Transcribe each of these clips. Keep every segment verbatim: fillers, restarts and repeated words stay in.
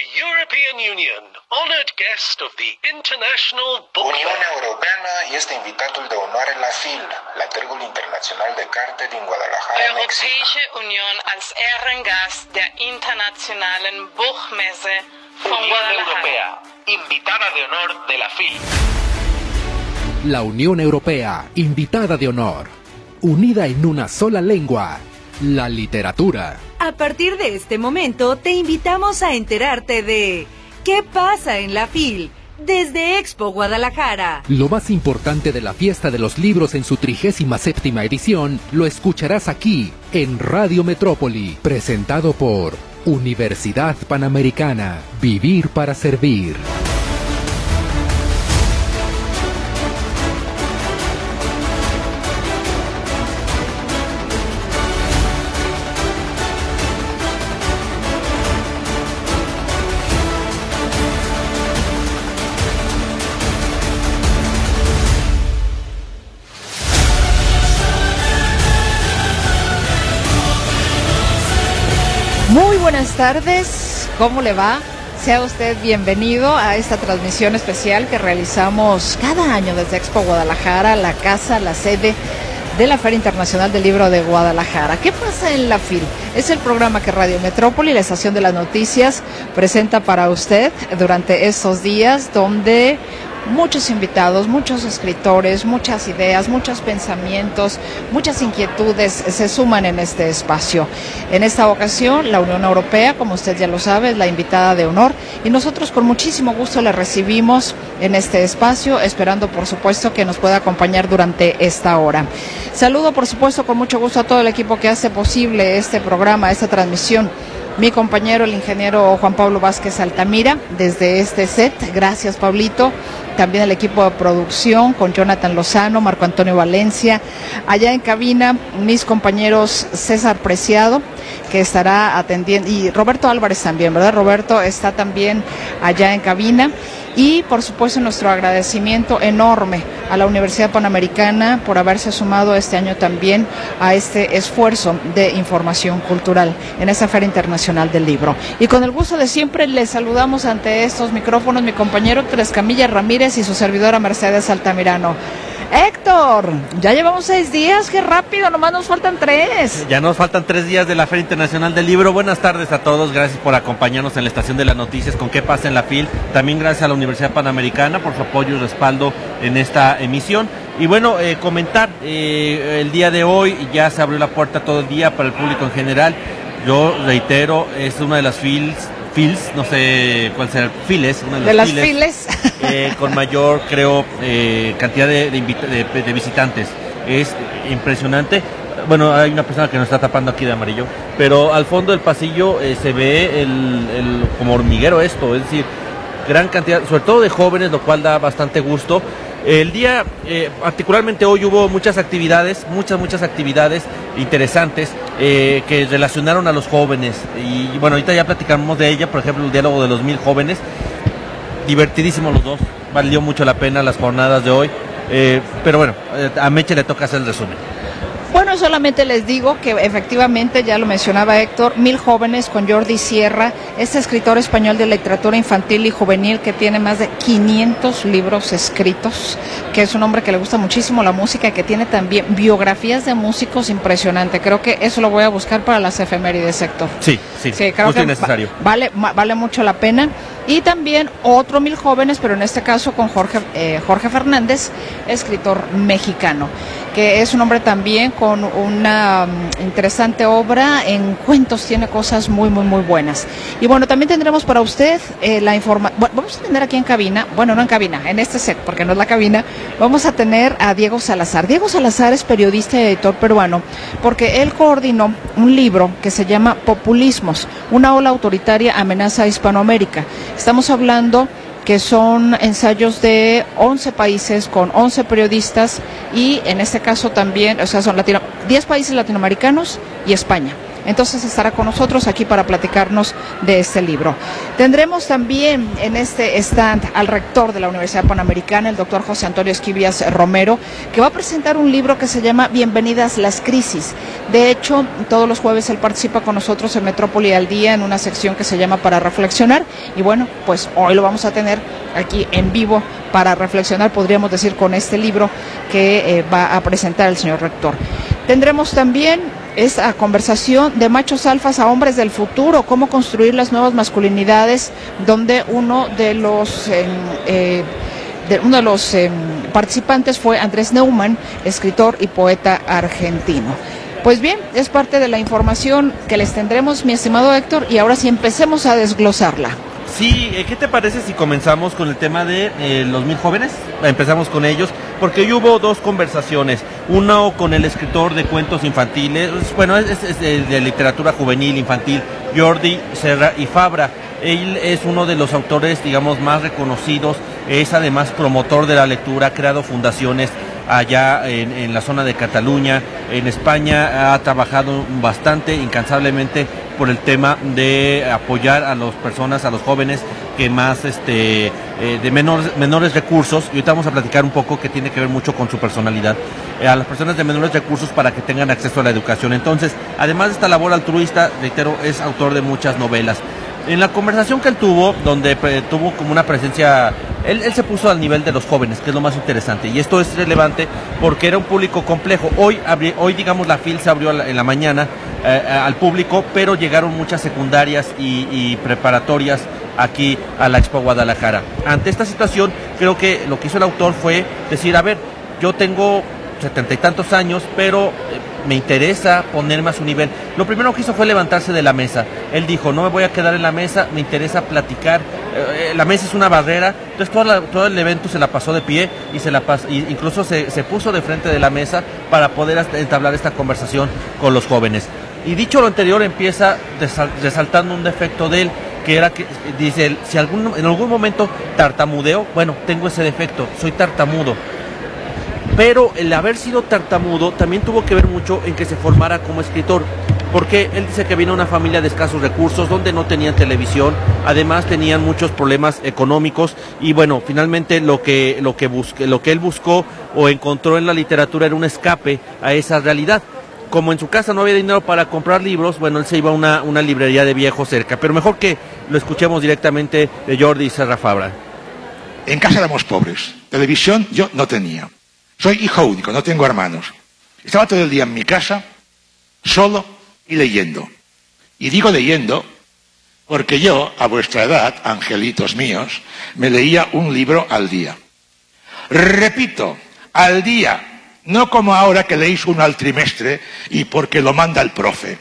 European Union, honored guest of the International Book Unión Europena este invitatul de onoare la F I L, la Târgul Internațional de Carte din Guadalajara, Mexico. Europäische Union als Ehrengast der Internationalen Buchmesse von Unión Guadalajara. Europea, invitada de honor de la F I L. La Unión Europea, invitada de honor, unida en una sola lengua, la literatura. A partir de este momento, te invitamos a enterarte de ¿qué pasa en la F I L? Desde Expo Guadalajara. Lo más importante de la fiesta de los libros en su trigésima séptima edición lo escucharás aquí, en Radio Metrópoli, presentado por Universidad Panamericana. Vivir para servir. Muy buenas tardes, ¿cómo le va? Sea usted bienvenido a esta transmisión especial que realizamos cada año desde Expo Guadalajara, la casa, la sede de la Feria Internacional del Libro de Guadalajara. ¿Qué pasa en la F I L? Es el programa que Radio Metrópoli, la estación de las noticias, presenta para usted durante estos días, donde muchos invitados, muchos escritores, muchas ideas, muchos pensamientos, muchas inquietudes se suman en este espacio. En esta ocasión, la Unión Europea, como usted ya lo sabe, es la invitada de honor y nosotros con muchísimo gusto le recibimos en este espacio, esperando por supuesto que nos pueda acompañar durante esta hora. Saludo por supuesto con mucho gusto a todo el equipo que hace posible este programa, esta transmisión. Mi compañero, el ingeniero Juan Pablo Vázquez Altamira, desde este set. Gracias, Pablito. También el equipo de producción con Jonathan Lozano, Marco Antonio Valencia. Allá en cabina, mis compañeros César Preciado, que estará atendiendo, y Roberto Álvarez también, ¿verdad? Roberto está también allá en cabina. Y, por supuesto, nuestro agradecimiento enorme a la Universidad Panamericana por haberse sumado este año también a este esfuerzo de información cultural en esta Feria Internacional del Libro. Y con el gusto de siempre les saludamos ante estos micrófonos mi compañero Héctor Escamilla Ramírez y su servidora Mercedes Altamirano. Héctor, ya llevamos seis días, qué rápido, nomás nos faltan tres. Ya nos faltan tres días de la Feria Internacional del Libro. Buenas tardes a todos, gracias por acompañarnos en la estación de las noticias con qué pasa en la F I L. También gracias a la Universidad Panamericana por su apoyo y respaldo en esta emisión. Y bueno, eh, comentar, eh, el día de hoy ya se abrió la puerta todo el día para el público en general. Yo reitero, es una de las F I Ls, F I Ls, no sé cuál será, files, una de, de las files, files eh, con mayor, creo, eh, cantidad de, de, de, de visitantes. Es impresionante. Bueno, hay una persona que nos está tapando aquí de amarillo, pero al fondo del pasillo eh, se ve el, el como hormiguero esto, es decir, gran cantidad, sobre todo de jóvenes, lo cual da bastante gusto. El día, eh, particularmente hoy, hubo muchas actividades, muchas, muchas actividades interesantes eh, que relacionaron a los jóvenes. Y bueno, ahorita ya platicamos de ella, por ejemplo, el diálogo de los mil jóvenes. Divertidísimos los dos, valió mucho la pena las jornadas de hoy. Eh, pero bueno, eh, a Meche le toca hacer el resumen. Bueno, solamente les digo que efectivamente, ya lo mencionaba Héctor, Mil Jóvenes con Jordi Sierra, este escritor español de literatura infantil y juvenil que tiene más de quinientos libros escritos, que es un hombre que le gusta muchísimo la música y que tiene también biografías de músicos impresionante. Creo que eso lo voy a buscar para las efemérides, Héctor. Sí, sí, sí creo justo que y necesario. Va, vale, vale mucho la pena. Y también otro Mil Jóvenes, pero en este caso con Jorge, eh, Jorge Fernández, escritor mexicano, que es un hombre también con una um, interesante obra en cuentos, tiene cosas muy, muy, muy buenas. Y bueno, también tendremos para usted eh, la información, bueno, vamos a tener aquí en cabina, bueno, no en cabina, en este set, porque no es la cabina, vamos a tener a Diego Salazar. Diego Salazar es periodista y editor peruano, porque él coordinó un libro que se llama Populismos, una ola autoritaria amenaza a Hispanoamérica. Estamos hablando que son ensayos de once países con once periodistas y en este caso también, o sea, son latino, diez países latinoamericanos y España. entonces estará con nosotros aquí para platicarnos de este libro. Tendremos también en este stand al rector de la Universidad Panamericana, el doctor José Antonio Esquivias Romero, que va a presentar un libro que se llama Bienvenidas las crisis. De hecho, todos los jueves él participa con nosotros en Metrópoli al Día en una sección que se llama Para Reflexionar, y bueno, pues hoy lo vamos a tener aquí en vivo para reflexionar, podríamos decir, con este libro que eh, va a presentar el señor rector. Tendremos también esta conversación de machos alfas a hombres del futuro, cómo construir las nuevas masculinidades, donde uno de los eh, eh, de, uno de los eh, participantes fue Andrés Neumann, escritor y poeta argentino. Pues bien, es parte de la información que les tendremos, mi estimado Héctor, y ahora sí empecemos a desglosarla. Sí, ¿qué te parece si comenzamos con el tema de eh, los mil jóvenes? Empezamos con ellos, porque hoy hubo dos conversaciones. Uno con el escritor de cuentos infantiles, bueno, es, es de literatura juvenil, infantil, Jordi Serra y Fabra. Él es uno de los autores, digamos, más reconocidos, es además promotor de la lectura, ha creado fundaciones allá en, en la zona de Cataluña, en España, ha trabajado bastante, incansablemente, por el tema de apoyar a las personas, a los jóvenes que más este eh, de menores, menores recursos, y ahorita vamos a platicar un poco que tiene que ver mucho con su personalidad, eh, a las personas de menores recursos para que tengan acceso a la educación. Entonces, además de esta labor altruista, reitero, es autor de muchas novelas. En la conversación que él tuvo, donde eh, tuvo como una presencia, él, él se puso al nivel de los jóvenes, que es lo más interesante, y esto es relevante porque era un público complejo. Hoy, abri, hoy digamos, la FIL se abrió en la mañana eh, al público, pero llegaron muchas secundarias y, y preparatorias aquí a la Expo Guadalajara. Ante esta situación, creo que lo que hizo el autor fue decir, a ver, yo tengo setenta y tantos años, pero eh, me interesa ponerme a su nivel. Lo primero que hizo fue levantarse de la mesa. Él dijo, no me voy a quedar en la mesa, me interesa platicar. Eh, la mesa es una barrera, entonces todo, la, todo el evento se la pasó de pie y se la pas, y incluso se, se puso de frente de la mesa para poder entablar esta conversación con los jóvenes. Y dicho lo anterior, empieza desal, resaltando un defecto de él, que era que, dice, si algún, en algún momento tartamudeo, bueno, tengo ese defecto, soy tartamudo. Pero el haber sido tartamudo también tuvo que ver mucho en que se formara como escritor, porque él dice que viene de una familia de escasos recursos, donde no tenían televisión, además tenían muchos problemas económicos, y bueno, finalmente lo que, lo que, busque, lo que él buscó o encontró en la literatura era un escape a esa realidad. Como en su casa no había dinero para comprar libros, bueno, él se iba a una, una librería de viejos cerca, pero mejor que lo escuchemos directamente de Jordi Serra Fabra. En casa éramos pobres, televisión yo no tenía. Soy hijo único, no tengo hermanos. Estaba todo el día en mi casa, solo y leyendo. Y digo leyendo porque yo, a vuestra edad, angelitos míos, me leía un libro al día. Repito, al día, no como ahora que leéis uno al trimestre y porque lo manda el profe.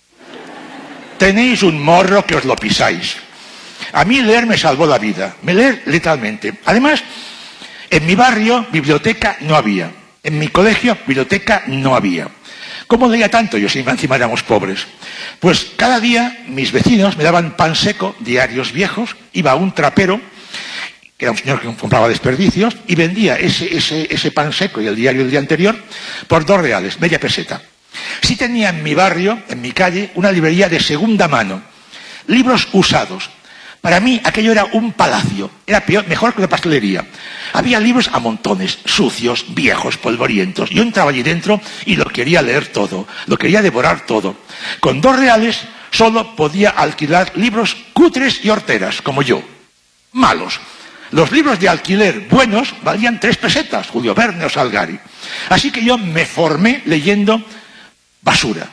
Tenéis un morro que os lo pisáis. A mí leer me salvó la vida, me leer literalmente. Además, en mi barrio, biblioteca no había. En mi colegio, biblioteca no había. ¿Cómo leía tanto yo si encima éramos pobres? Pues cada día mis vecinos me daban pan seco, diarios viejos, iba a un trapero, que era un señor que compraba desperdicios, y vendía ese, ese, ese pan seco y el diario del día anterior por dos reales, media peseta. Sí tenía en mi barrio, en mi calle, una librería de segunda mano, libros usados. Para mí aquello era un palacio, era peor, mejor que una pastelería. Había libros a montones, sucios, viejos, polvorientos. Yo entraba allí dentro y lo quería leer todo, lo quería devorar todo. Con dos reales solo podía alquilar libros cutres y horteras, como yo. Malos. Los libros de alquiler buenos valían tres pesetas, Julio Verne o Salgari. Así que yo me formé leyendo basura.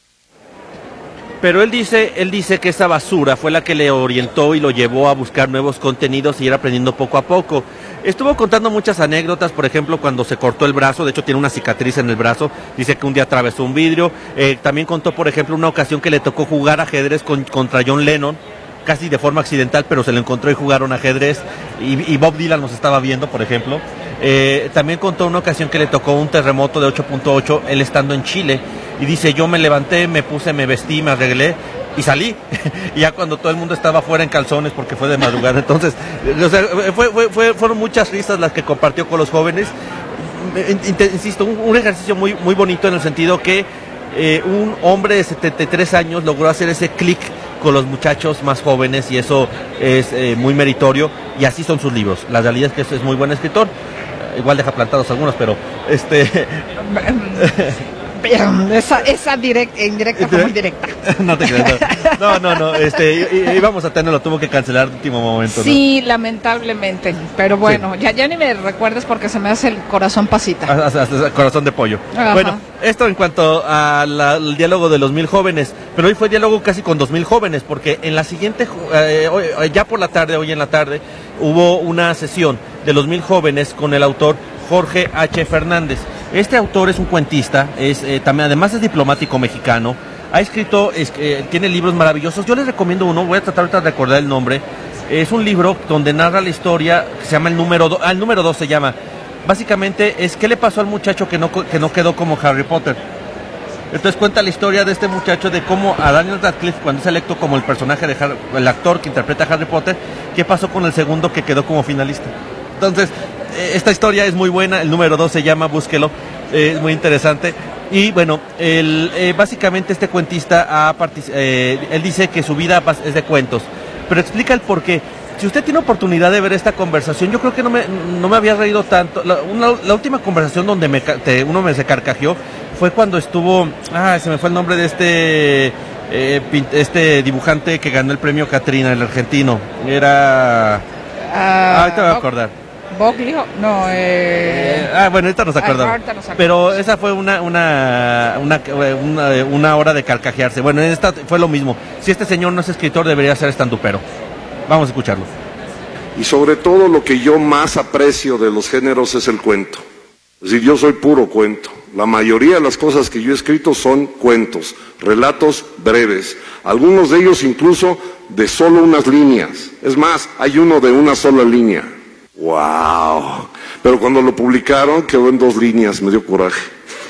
Pero él dice, él dice que esa basura fue la que le orientó y lo llevó a buscar nuevos contenidos y ir aprendiendo poco a poco. Estuvo contando muchas anécdotas, por ejemplo, cuando se cortó el brazo, de hecho tiene una cicatriz en el brazo, dice que un día atravesó un vidrio. Eh, también contó, por ejemplo, una ocasión que le tocó jugar ajedrez con, contra John Lennon, casi de forma accidental, pero se lo encontró y jugaron ajedrez, y, y Bob Dylan nos estaba viendo, por ejemplo. Eh, también contó una ocasión que le tocó un terremoto de ocho punto ocho, él estando en Chile, y dice, yo me levanté, me puse, me vestí, me arreglé y salí, y ya cuando todo el mundo estaba fuera en calzones porque fue de madrugada. Entonces, o sea, fue, fue, fue, fueron muchas risas las que compartió con los jóvenes. Insisto, un, un ejercicio muy, muy bonito en el sentido que eh, un hombre de setenta y tres años logró hacer ese clic con los muchachos más jóvenes y eso es eh, muy meritorio y así son sus libros. La realidad es que es muy buen escritor, eh, igual deja plantados algunos, pero este... Esa, esa direct, indirecta fue muy directa. No te creas. No, no, no. Este, íbamos a tenerlo, tuvo que cancelar de último momento. Sí, ¿no? lamentablemente. Pero bueno, sí. ya, ya ni me recuerdes porque se me hace el corazón pasita. Hasta, hasta corazón de pollo. Ajá. Bueno, esto en cuanto al diálogo de los mil jóvenes. Pero hoy fue diálogo casi con dos mil jóvenes, porque en la siguiente, eh, hoy, ya por la tarde, hoy en la tarde, hubo una sesión de los mil jóvenes con el autor Jorge H. Fernández. Este autor es un cuentista, es eh, también además es diplomático mexicano, ha escrito, es, eh, tiene libros maravillosos. Yo les recomiendo uno, voy a tratar ahorita de recordar el nombre. Es un libro donde narra la historia, que se llama el número dos, ah, el número dos se llama. Básicamente es qué le pasó al muchacho que no, que no quedó como Harry Potter. Entonces cuenta la historia de este muchacho, de cómo a Daniel Radcliffe, cuando es electo como el personaje de Harry, el actor que interpreta a Harry Potter, qué pasó con el segundo que quedó como finalista. Entonces, esta historia es muy buena, el número dos se llama, búsquelo, eh, es muy interesante. Y bueno, el, eh, básicamente este cuentista, ha partic- eh, él dice que su vida es de cuentos, pero explica el por qué. Si usted tiene oportunidad de ver esta conversación, yo creo que no me, no me había reído tanto. La, una, la última conversación donde me, te, uno me se carcajeó fue cuando estuvo, ah, se me fue el nombre de este, eh, este dibujante que ganó el premio Catrina, el argentino. Era... Uh, ah, ahorita me voy a acordar. Boglio, no, eh... eh... Ah, bueno, ahorita nos acordamos. Ah, nos Pero esa fue una una, una una una hora de carcajearse. Bueno, en esta fue lo mismo. Si este señor no es escritor, debería ser estandupero. Vamos a escucharlo. Y sobre todo lo que yo más aprecio de los géneros es el cuento. Es decir, yo soy puro cuento. La mayoría de las cosas que yo he escrito son cuentos, relatos breves. Algunos de ellos incluso de solo unas líneas. Es más, hay uno de una sola línea. ¡Wow! Pero cuando lo publicaron quedó en dos líneas, me dio coraje.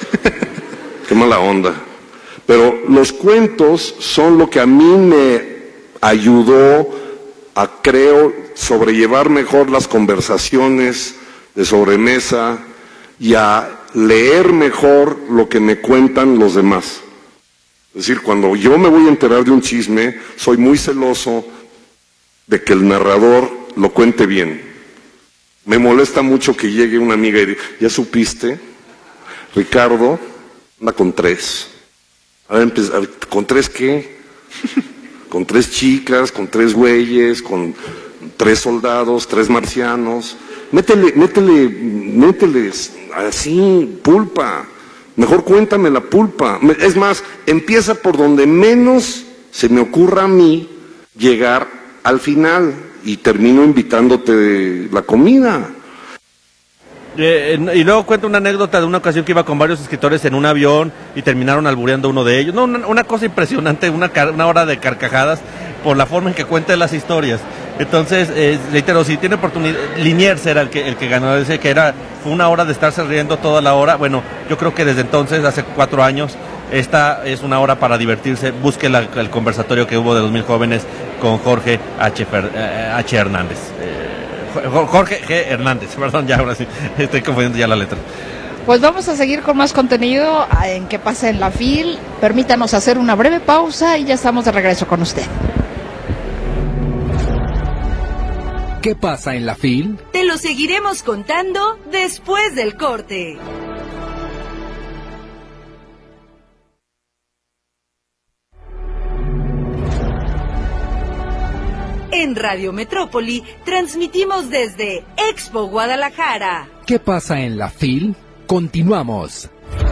Qué mala onda. Pero los cuentos son lo que a mí me ayudó a, creo, sobrellevar mejor las conversaciones de sobremesa y a leer mejor lo que me cuentan los demás. Es decir, cuando yo me voy a enterar de un chisme, soy muy celoso de que el narrador lo cuente bien. Me molesta mucho que llegue una amiga y diga, ¿ya supiste? Ricardo anda con tres. A ver, a ver, ¿con tres qué? Con tres chicas, con tres güeyes, con tres soldados, tres marcianos. Métele, métele, métele así, pulpa. Mejor cuéntame la pulpa. Es más, empieza por donde menos se me ocurra a mí llegar al final y termino invitándote la comida. Eh, y luego cuento una anécdota de una ocasión que iba con varios escritores en un avión y terminaron albureando uno de ellos. No, una, una cosa impresionante, una, una hora de carcajadas por la forma en que cuenta las historias. Entonces, eh, reitero, si tiene oportunidad, Liniers era el que, el que ganó, ese que era, fue una hora de estarse riendo toda la hora. Bueno, yo creo que desde entonces, hace cuatro años, esta es una hora para divertirse. Busque la, el conversatorio que hubo de los mil jóvenes con Jorge H. Fer, eh, H. Hernández. Eh, Jorge G. Hernández, perdón, ya ahora sí, estoy confundiendo ya la letra. Pues vamos a seguir con más contenido en ¿Qué pasa en la FIL? Permítanos hacer una breve pausa y ya estamos de regreso con usted. ¿Qué pasa en la FIL? Te lo seguiremos contando después del corte. En Radio Metrópoli transmitimos desde Expo Guadalajara. ¿Qué pasa en la FIL? Continuamos.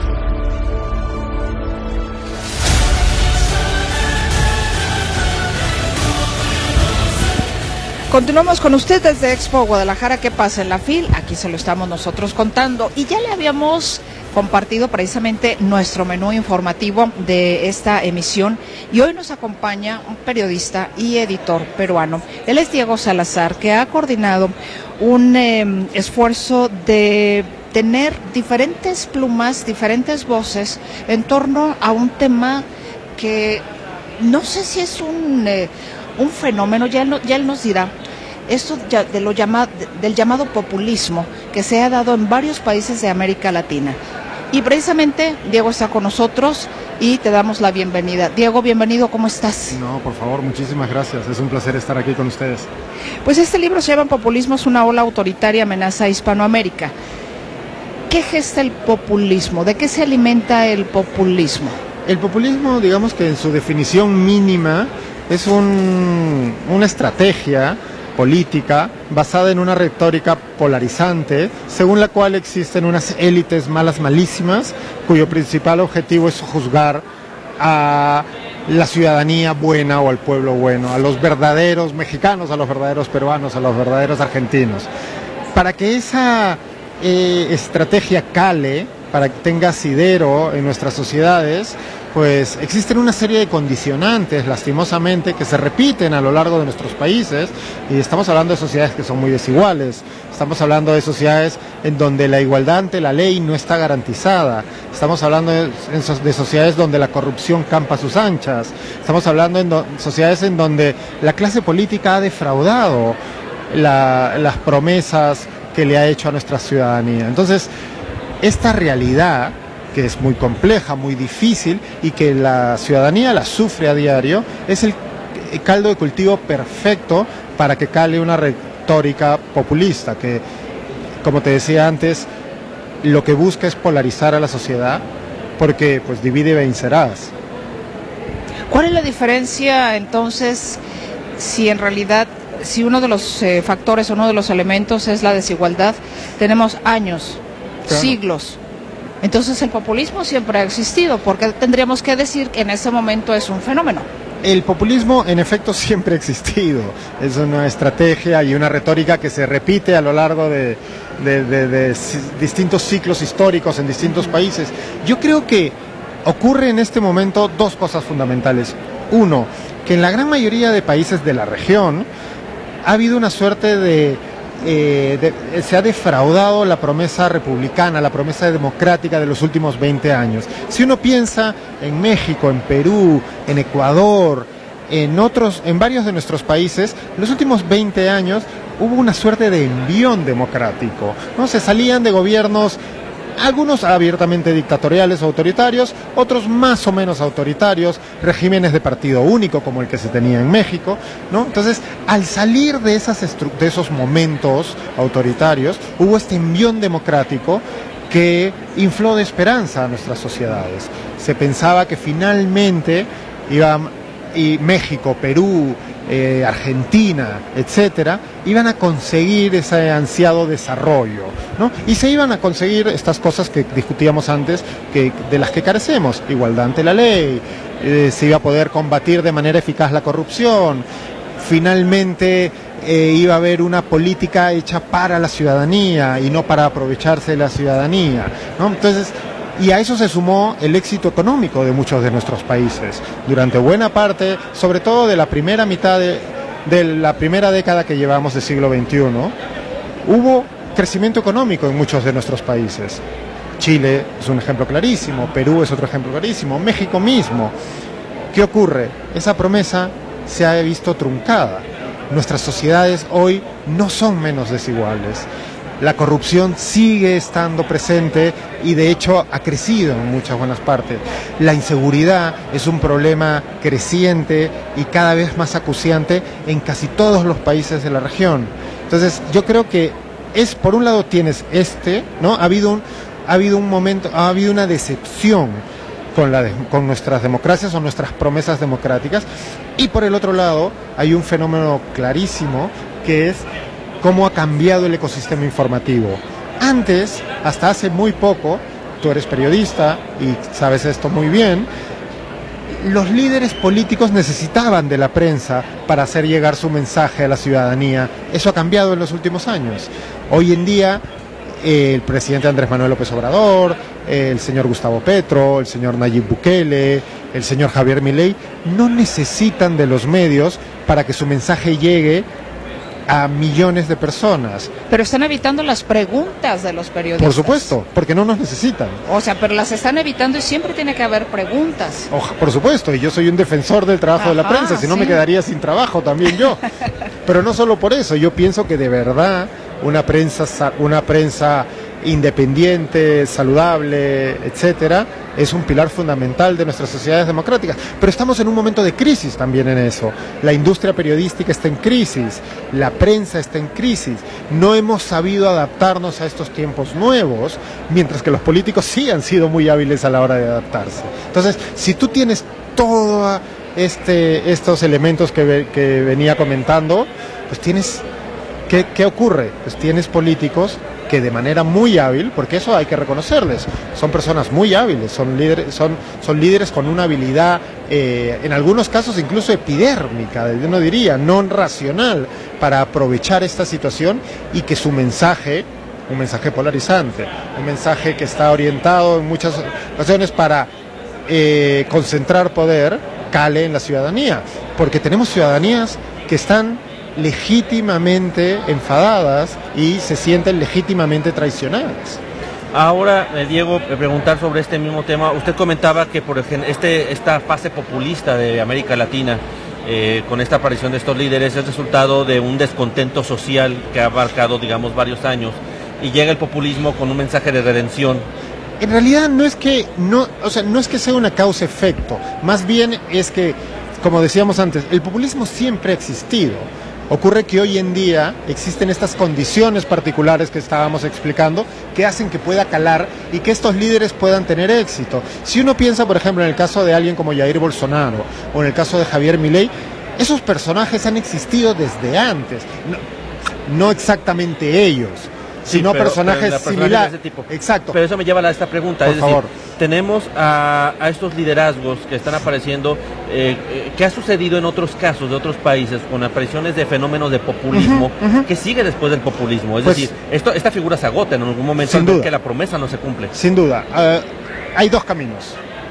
Continuamos con usted desde Expo Guadalajara. ¿Qué pasa en la FIL? Aquí se lo estamos nosotros contando y ya le habíamos compartido precisamente nuestro menú informativo de esta emisión y hoy nos acompaña un periodista y editor peruano. Él es Diego Salazar, que ha coordinado un eh, esfuerzo de tener diferentes plumas, diferentes voces en torno a un tema que no sé si es un, eh, un fenómeno, ya él, ya él nos dirá. Esto de lo llama, del llamado populismo que se ha dado en varios países de América Latina. Y precisamente Diego está con nosotros y te damos la bienvenida. Diego, bienvenido, ¿cómo estás? No, por favor, muchísimas gracias, es un placer estar aquí con ustedes. Pues este libro se llama Populismo es una ola autoritaria amenaza a Hispanoamérica. ¿Qué gesta el populismo? ¿De qué se alimenta el populismo? El populismo, digamos que en su definición mínima, es un, una estrategia política basada en una retórica polarizante, según la cual existen unas élites malas malísimas, cuyo principal objetivo es juzgar a la ciudadanía buena o al pueblo bueno, a los verdaderos mexicanos, a los verdaderos peruanos, a los verdaderos argentinos. Para que esa eh, estrategia cale, para que tenga asidero en nuestras sociedades, pues existen una serie de condicionantes, lastimosamente, que se repiten a lo largo de nuestros países, y estamos hablando de sociedades que son muy desiguales, estamos hablando de sociedades en donde la igualdad ante la ley no está garantizada, estamos hablando de, de sociedades donde la corrupción campa a sus anchas, estamos hablando de sociedades en donde la clase política ha defraudado la, las promesas que le ha hecho a nuestra ciudadanía. Entonces, esta realidad, que es muy compleja, muy difícil y que la ciudadanía la sufre a diario, es el caldo de cultivo perfecto para que cale una retórica populista que, como te decía antes, lo que busca es polarizar a la sociedad porque pues divide y vencerás. ¿Cuál es la diferencia entonces si en realidad, si uno de los eh, factores, uno de los elementos es la desigualdad? Tenemos años, claro, siglos. Entonces el populismo siempre ha existido, porque tendríamos que decir que en ese momento es un fenómeno. El populismo en efecto siempre ha existido, es una estrategia y una retórica que se repite a lo largo de, de, de, de distintos ciclos históricos en distintos países. Yo creo que ocurre en este momento dos cosas fundamentales. Uno, que en la gran mayoría de países de la región ha habido una suerte de... Eh, de, se ha defraudado la promesa republicana, la promesa democrática de los últimos veinte años. Si uno piensa en México, en Perú, en Ecuador, en otros, en varios de nuestros países, en los últimos veinte años hubo una suerte de envión democrático, ¿no? Se salían de gobiernos, algunos abiertamente dictatoriales o autoritarios, otros más o menos autoritarios, regímenes de partido único como el que se tenía en México, ¿no? Entonces, al salir de, esas de esos momentos autoritarios, hubo este envión democrático que infló de esperanza a nuestras sociedades. Se pensaba que finalmente iban, y México, Perú, Eh, Argentina, etcétera, iban a conseguir ese ansiado desarrollo, ¿no? Y se iban a conseguir estas cosas que discutíamos antes, que, de las que carecemos: igualdad ante la ley, eh, se iba a poder combatir de manera eficaz la corrupción, finalmente eh, iba a haber una política hecha para la ciudadanía y no para aprovecharse de la ciudadanía, ¿no? Entonces, y a eso se sumó el éxito económico de muchos de nuestros países. Durante buena parte, sobre todo de la primera mitad de, de la primera década que llevamos del siglo veintiuno, hubo crecimiento económico en muchos de nuestros países. Chile es un ejemplo clarísimo, Perú es otro ejemplo clarísimo, México mismo. ¿Qué ocurre? Esa promesa se ha visto truncada. Nuestras sociedades hoy no son menos desiguales. La corrupción sigue estando presente y de hecho ha crecido en muchas buenas partes. La inseguridad es un problema creciente y cada vez más acuciante en casi todos los países de la región. Entonces yo creo que es, por un lado tienes este, ¿no? Ha habido un, ha habido un momento, ha habido una decepción con, la de, con nuestras democracias o nuestras promesas democráticas, y por el otro lado hay un fenómeno clarísimo que es cómo ha cambiado el ecosistema informativo. Antes, hasta hace muy poco, tú eres periodista y sabes esto muy bien, los líderes políticos necesitaban de la prensa para hacer llegar su mensaje a la ciudadanía. Eso ha cambiado en los últimos años. Hoy en día, eh, el presidente Andrés Manuel López Obrador, eh, el señor Gustavo Petro, el señor Nayib Bukele, el señor Javier Milei, no necesitan de los medios para que su mensaje llegue a millones de personas. Pero están evitando las preguntas de los periodistas. Por supuesto, porque no nos necesitan. O sea, pero las están evitando y siempre tiene que haber preguntas. Oja, por supuesto, y yo soy un defensor del trabajo Ajá, de la prensa, si no sí. me quedaría sin trabajo también yo. Pero no solo por eso, yo pienso que de verdad una prensa, una prensa independiente, saludable, etcétera, es un pilar fundamental de nuestras sociedades democráticas. Pero estamos en un momento de crisis también en eso. La industria periodística está en crisis, la prensa está en crisis. No hemos sabido adaptarnos a estos tiempos nuevos, mientras que los políticos sí han sido muy hábiles a la hora de adaptarse. Entonces, si tú tienes todos este, estos elementos que, ve, que venía comentando, pues tienes... ¿Qué, ¿Qué ocurre? Pues tienes políticos que de manera muy hábil, porque eso hay que reconocerles, son personas muy hábiles, son líderes, son, son líderes con una habilidad, eh, en algunos casos incluso epidérmica, uno diría, no racional, para aprovechar esta situación y que su mensaje, un mensaje polarizante, un mensaje que está orientado en muchas ocasiones para eh, concentrar poder, cale en la ciudadanía, porque tenemos ciudadanías que están legítimamente enfadadas y se sienten legítimamente traicionadas. Ahora, eh, Diego, eh, preguntar sobre este mismo tema. Usted comentaba que por ejemplo, este, esta fase populista de América Latina, eh, con esta aparición de estos líderes, es resultado de un descontento social que ha abarcado, digamos, varios años, y llega el populismo con un mensaje de redención. En realidad no es que no, o sea, no es que sea una causa-efecto, más bien es que, como decíamos antes, el populismo siempre ha existido. Ocurre que hoy en día existen estas condiciones particulares que estábamos explicando que hacen que pueda calar y que estos líderes puedan tener éxito. Si uno piensa, por ejemplo, en el caso de alguien como Jair Bolsonaro o en el caso de Javier Milei, esos personajes han existido desde antes, no, no exactamente ellos, Sí, sino pero, personajes pero similares. de ese tipo. Exacto. Pero eso me lleva a esta pregunta. Por es favor. decir, tenemos a, a estos liderazgos que están apareciendo. Eh, eh, ¿Qué ha sucedido en otros casos de otros países con apariciones de fenómenos de populismo? Uh-huh, uh-huh. ¿Qué sigue después del populismo? Es pues, decir, esto, esta figura se agota en algún momento en que la promesa no se cumple. Sin duda. Uh, hay dos caminos.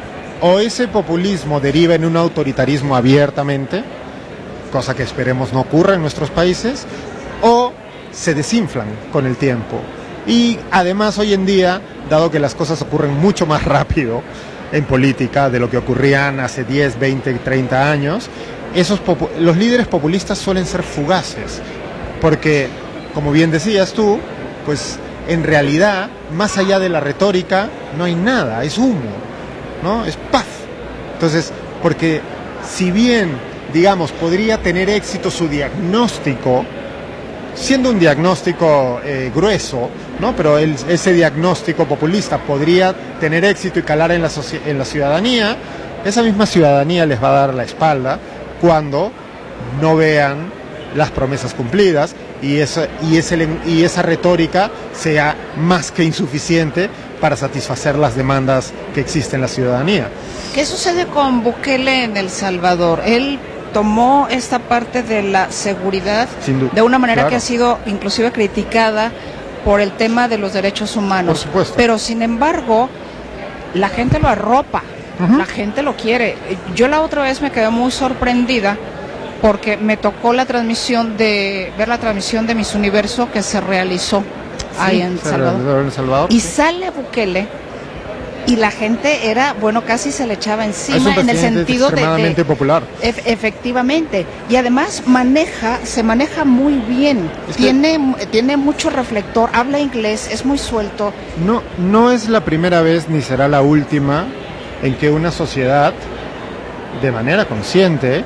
O ese populismo deriva en un autoritarismo abiertamente, cosa que esperemos no ocurra en nuestros países, o se desinflan con el tiempo. Y además hoy en día, dado que las cosas ocurren mucho más rápido en política de lo que ocurrían hace diez, veinte, treinta años, esos popu- los líderes populistas suelen ser fugaces, porque, como bien decías tú, pues en realidad, más allá de la retórica, no hay nada, es humo, ¿no? Es paz. Entonces, porque si bien, digamos, podría tener éxito su diagnóstico, siendo un diagnóstico eh, grueso, ¿no? Pero el, ese diagnóstico populista podría tener éxito y calar en la, en la ciudadanía, esa misma ciudadanía les va a dar la espalda cuando no vean las promesas cumplidas y esa, y ese, y esa retórica sea más que insuficiente para satisfacer las demandas que existen en la ciudadanía. ¿Qué sucede con Bukele en El Salvador? Él tomó esta parte de la seguridad de una manera claro. que ha sido inclusive criticada por el tema de los derechos humanos. Por supuesto. Pero sin embargo, la gente lo arropa, uh-huh. la gente lo quiere. Yo la otra vez me quedé muy sorprendida porque me tocó la transmisión de ver la transmisión de Miss Universo que se realizó sí, ahí en Salvador. en Salvador. Y sale Bukele y la gente era, bueno, casi se le echaba encima en el sentido de... extremadamente de, popular. Ef, efectivamente. Y además maneja, se maneja muy bien. Es tiene, que, tiene mucho reflector, habla inglés, es muy suelto. No, no es la primera vez ni será la última en que una sociedad, de manera consciente,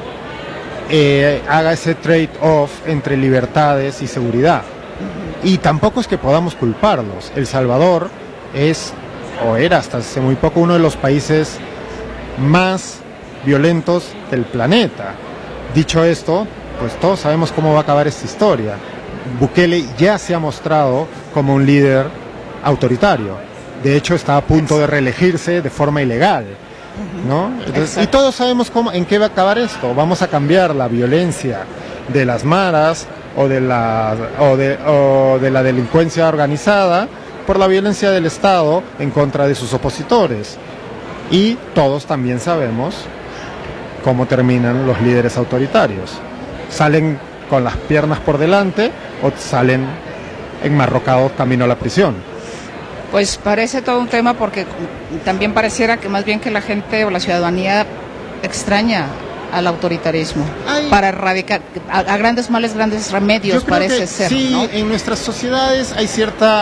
eh, haga ese trade-off entre libertades y seguridad. Uh-huh. Y tampoco es que podamos culparlos. El Salvador es... o era hasta hace muy poco uno de los países más violentos del planeta. Dicho esto, pues todos sabemos cómo va a acabar esta historia. Bukele ya se ha mostrado como un líder autoritario. De hecho, está a punto de reelegirse de forma ilegal, ¿no? Entonces, y todos sabemos cómo, en qué va a acabar esto. Vamos a cambiar la violencia de las maras o de la, o de, o de la delincuencia organizada por la violencia del Estado en contra de sus opositores. Y todos también sabemos cómo terminan los líderes autoritarios. Salen con las piernas por delante o salen enmarrocados camino a la prisión. Pues parece todo un tema porque también pareciera que más bien que la gente o la ciudadanía extraña al autoritarismo. Ay, para erradicar a, a grandes males, grandes remedios parece ser. Sí, ¿no? En nuestras sociedades hay cierta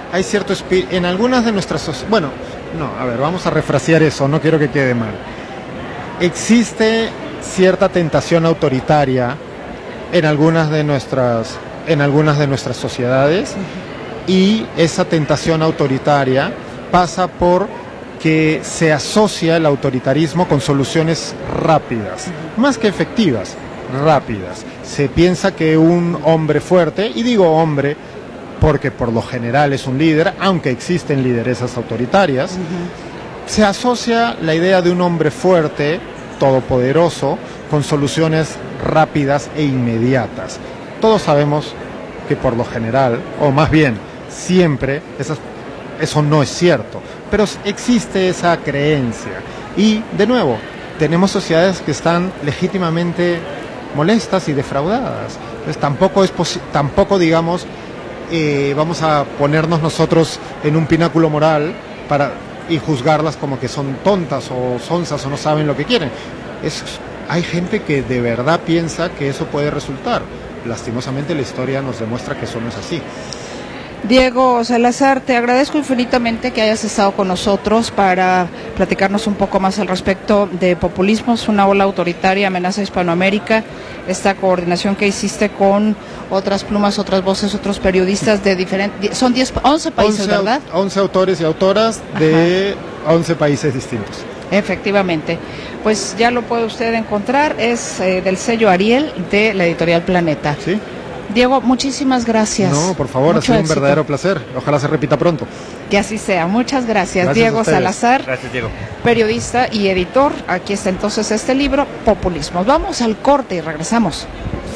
hay cierto espíritu, en algunas de nuestras, bueno, no, a ver, vamos a refrasear eso, no quiero que quede mal. Existe cierta tentación autoritaria en algunas de nuestras, en algunas de nuestras sociedades, y esa tentación autoritaria pasa por que se asocia el autoritarismo con soluciones rápidas, más que efectivas, rápidas. Se piensa que un hombre fuerte, y digo hombre porque por lo general es un líder, aunque existen lideresas autoritarias, uh-huh. se asocia la idea de un hombre fuerte, todopoderoso, con soluciones rápidas e inmediatas. Todos sabemos que por lo general, o más bien siempre, esas, eso no es cierto, pero existe esa creencia. Y de nuevo, tenemos sociedades que están legítimamente molestas y defraudadas. Entonces tampoco es posi- tampoco digamos eh, vamos a ponernos nosotros en un pináculo moral para y juzgarlas como que son tontas o sonzas o no saben lo que quieren. Es, hay gente que de verdad piensa que eso puede resultar. Lastimosamente la historia nos demuestra que eso no es así. Diego Salazar, te agradezco infinitamente que hayas estado con nosotros para platicarnos un poco más al respecto de populismos, una ola autoritaria, amenaza a Hispanoamérica, esta coordinación que hiciste con otras plumas, otras voces, otros periodistas de diferentes, son diez, once países, once, ¿verdad? once autores y autoras de Ajá. once países distintos. Efectivamente, pues ya lo puede usted encontrar, es eh, del sello Ariel de la editorial Planeta. Sí. Diego, muchísimas gracias. No, por favor, Mucho ha sido éxito. Un verdadero placer. Ojalá se repita pronto. Que así sea. Muchas gracias, gracias Diego Salazar. Gracias, Diego. Periodista y editor. Aquí está entonces este libro, Populismos. Vamos al corte y regresamos.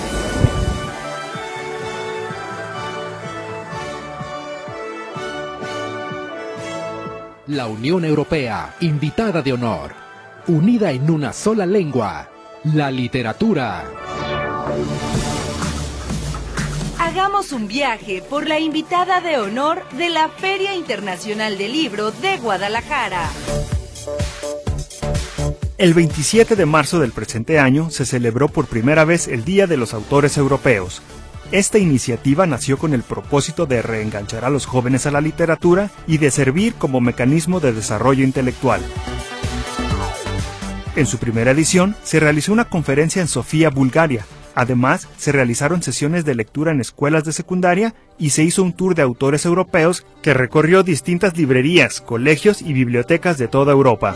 La Unión Europea, invitada de honor, unida en una sola lengua, la literatura. Hagamos un viaje por la invitada de honor de la Feria Internacional del Libro de Guadalajara. El veintisiete de marzo del presente año se celebró por primera vez el Día de los Autores Europeos. Esta iniciativa nació con el propósito de reenganchar a los jóvenes a la literatura y de servir como mecanismo de desarrollo intelectual. En su primera edición se realizó una conferencia en Sofía, Bulgaria. Además, se realizaron sesiones de lectura en escuelas de secundaria y se hizo un tour de autores europeos que recorrió distintas librerías, colegios y bibliotecas de toda Europa.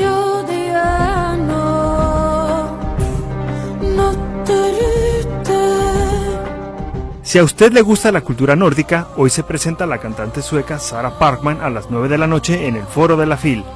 Si a usted le gusta la cultura nórdica, hoy se presenta la cantante sueca Sara Parkman a las nueve de la noche en el Foro de la F I L.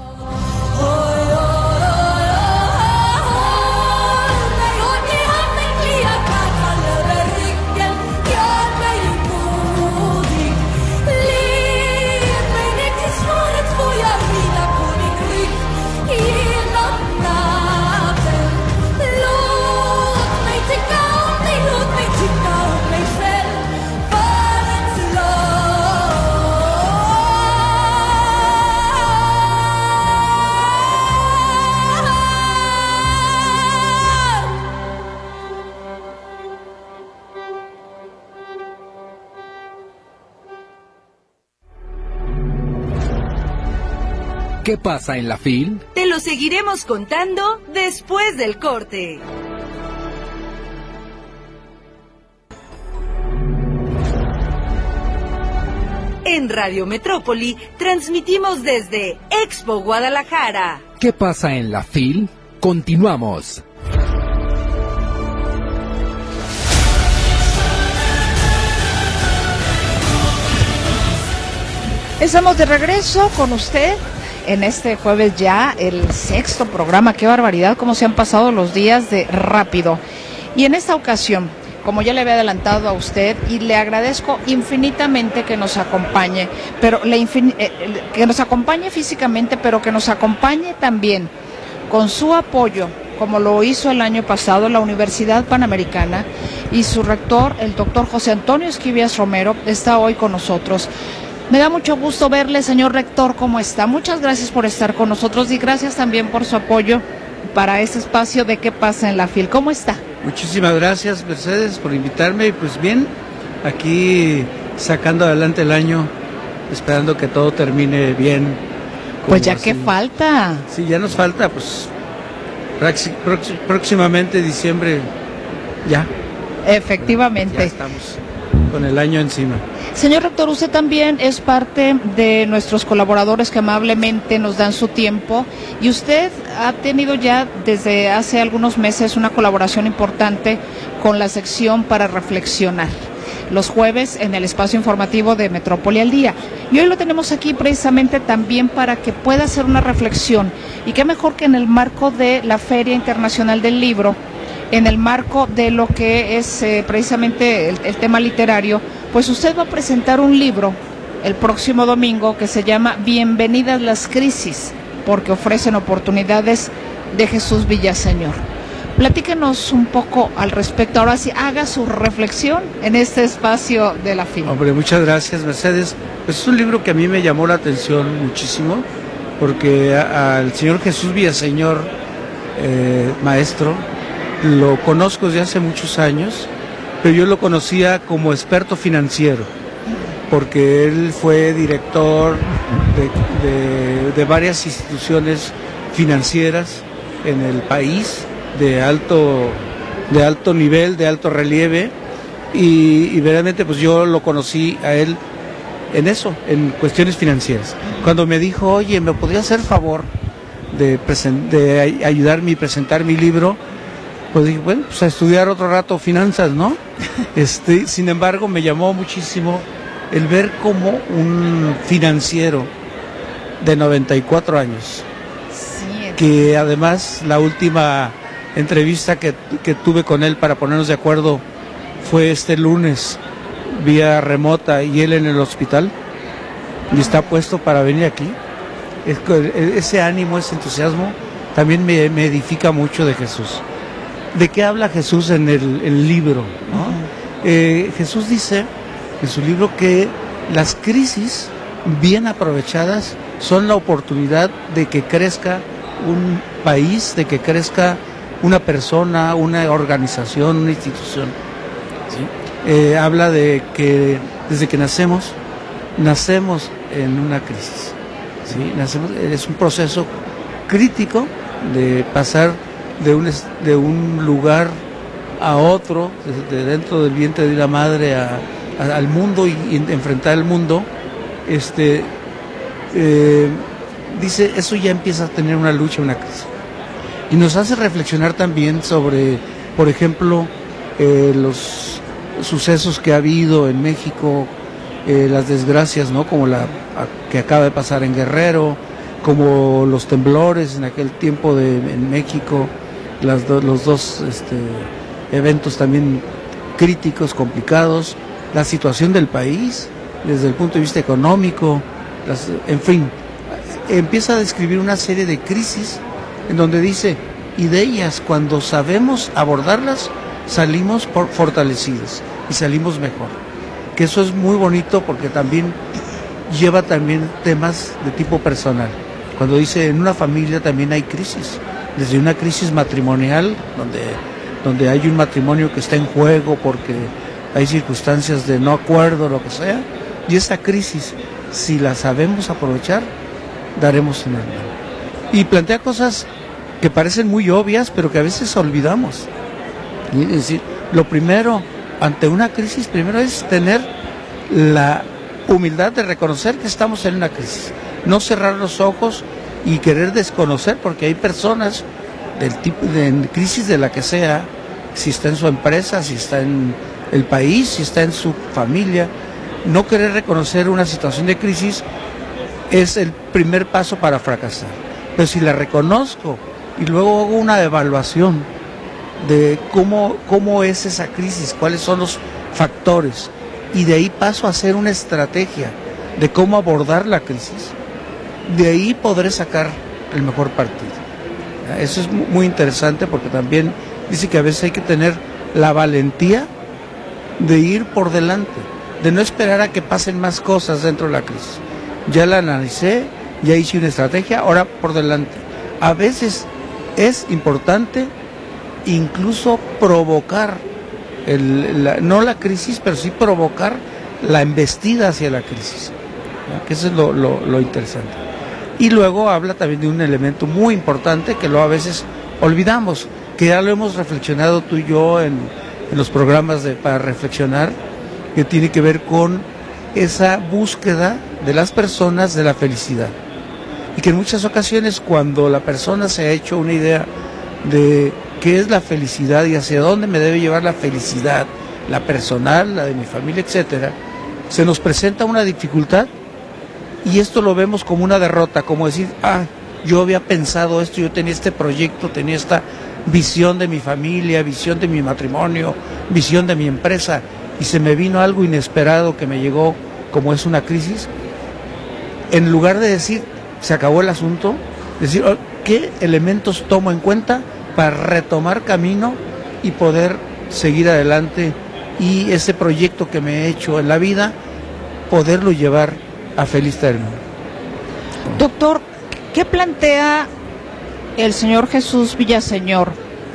¿Qué pasa en la F I L? Te lo seguiremos contando después del corte. En Radio Metrópoli transmitimos desde Expo Guadalajara. ¿Qué pasa en la F I L? Continuamos. Estamos de regreso con usted en este jueves ya, el sexto programa. Qué barbaridad, cómo se han pasado los días de rápido. Y en esta ocasión, como ya le había adelantado a usted, y le agradezco infinitamente que nos acompañe, pero le infin- eh, que nos acompañe físicamente, pero que nos acompañe también con su apoyo, como lo hizo el año pasado la Universidad Panamericana, y su rector, el doctor José Antonio Esquivias Romero, está hoy con nosotros. Me da mucho gusto verle, señor rector, ¿cómo está? Muchas gracias por estar con nosotros y gracias también por su apoyo para este espacio de ¿Qué pasa en la F I L? ¿Cómo está? Muchísimas gracias, Mercedes, por invitarme y pues bien, aquí sacando adelante el año esperando que todo termine bien. Pues ya que falta. Sí, ya nos falta, pues próximamente diciembre, ya. Efectivamente. Ya estamos con el año encima. Señor rector, usted también es parte de nuestros colaboradores que amablemente nos dan su tiempo y usted ha tenido ya desde hace algunos meses una colaboración importante con la sección para reflexionar los jueves en el espacio informativo de Metrópoli al Día. Y hoy lo tenemos aquí precisamente también para que pueda hacer una reflexión. Y qué mejor que en el marco de la Feria Internacional del Libro, en el marco de lo que es eh, precisamente el, el tema literario, pues usted va a presentar un libro el próximo domingo que se llama Bienvenidas las crisis, porque ofrecen oportunidades, de Jesús Villaseñor. Platíquenos un poco al respecto, ahora sí, haga su reflexión en este espacio de la F I L. Hombre, muchas gracias, Mercedes. Pues es un libro que a mí me llamó la atención muchísimo, porque a, al señor Jesús Villaseñor, eh, maestro, lo conozco desde hace muchos años, pero yo lo conocía como experto financiero, porque él fue director de, de, de varias instituciones financieras en el país, de alto, de alto nivel, de alto relieve, y, y verdaderamente pues yo lo conocí a él en eso, en cuestiones financieras. Cuando me dijo, oye, ¿me podría hacer favor de, presen- de ayudarme y presentar mi libro? Pues dije, bueno, pues a estudiar otro rato finanzas, ¿no? Este, sin embargo, me llamó muchísimo el ver cómo un financiero de noventa y cuatro años, sí, que además la última entrevista que, que tuve con él para ponernos de acuerdo fue este lunes, vía remota, y él en el hospital, y está puesto para venir aquí. Es, ese ánimo, ese entusiasmo, también me, me edifica mucho de Jesús. ¿De qué habla Jesús en el, el libro, ¿no? Eh, Jesús dice en su libro que las crisis bien aprovechadas son la oportunidad de que crezca un país, de que crezca una persona, una organización, una institución. ¿Sí? Eh, habla de que desde que nacemos, nacemos en una crisis. ¿Sí? Nacemos, es un proceso crítico de pasar de un, de un lugar a otro, desde dentro del vientre de la madre a, a, al mundo y, y enfrentar el mundo. Este, eh, dice, eso ya empieza a tener una lucha, una crisis. Y nos hace reflexionar también sobre, por ejemplo, eh, los sucesos que ha habido en México, eh, las desgracias, ¿no? Como la a, que acaba de pasar en Guerrero, como los temblores en aquel tiempo de, en México, las do, los dos este, eventos también críticos, complicados, la situación del país desde el punto de vista económico, las, en fin, empieza a describir una serie de crisis en donde dice, y de ellas cuando sabemos abordarlas, salimos por fortalecidos y salimos mejor. Que eso es muy bonito porque también lleva también temas de tipo personal. Cuando dice, en una familia también hay crisis, desde una crisis matrimonial, donde, donde hay un matrimonio que está en juego porque hay circunstancias de no acuerdo, lo que sea, y esa crisis, si la sabemos aprovechar, daremos en el mal. Y plantea cosas que parecen muy obvias, pero que a veces olvidamos. Y es decir, lo primero, ante una crisis, primero es tener la humildad de reconocer que estamos en una crisis. No cerrar los ojos y querer desconocer, porque hay personas del tipo de crisis de la que sea, si está en su empresa, si está en el país, si está en su familia, no querer reconocer una situación de crisis es el primer paso para fracasar. Pero si la reconozco y luego hago una evaluación de cómo, cómo es esa crisis, cuáles son los factores, y de ahí paso a hacer una estrategia de cómo abordar la crisis, de ahí podré sacar el mejor partido. Eso es muy interesante porque también dice que a veces hay que tener la valentía de ir por delante, de no esperar a que pasen más cosas dentro de la crisis. Ya la analicé, ya hice una estrategia, ahora por delante. A veces es importante incluso provocar, el, la, no la crisis, pero sí provocar la embestida hacia la crisis. ¿no? Que eso es lo, lo, lo interesante. Y luego habla también de un elemento muy importante que lo a veces olvidamos, que ya lo hemos reflexionado tú y yo en, en los programas de, para reflexionar, que tiene que ver con esa búsqueda de las personas de la felicidad. Y que en muchas ocasiones cuando la persona se ha hecho una idea de qué es la felicidad y hacia dónde me debe llevar la felicidad, la personal, la de mi familia, etcétera, se nos presenta una dificultad y esto lo vemos como una derrota, como decir, ah, yo había pensado esto, yo tenía este proyecto, tenía esta visión de mi familia, visión de mi matrimonio, visión de mi empresa, y se me vino algo inesperado que me llegó como es una crisis. En lugar de decir, se acabó el asunto, decir, oh, ¿qué elementos tomo en cuenta para retomar camino y poder seguir adelante y ese proyecto que me he hecho en la vida, poderlo llevar a feliz término? Doctor, ¿qué plantea el señor Jesús Villaseñor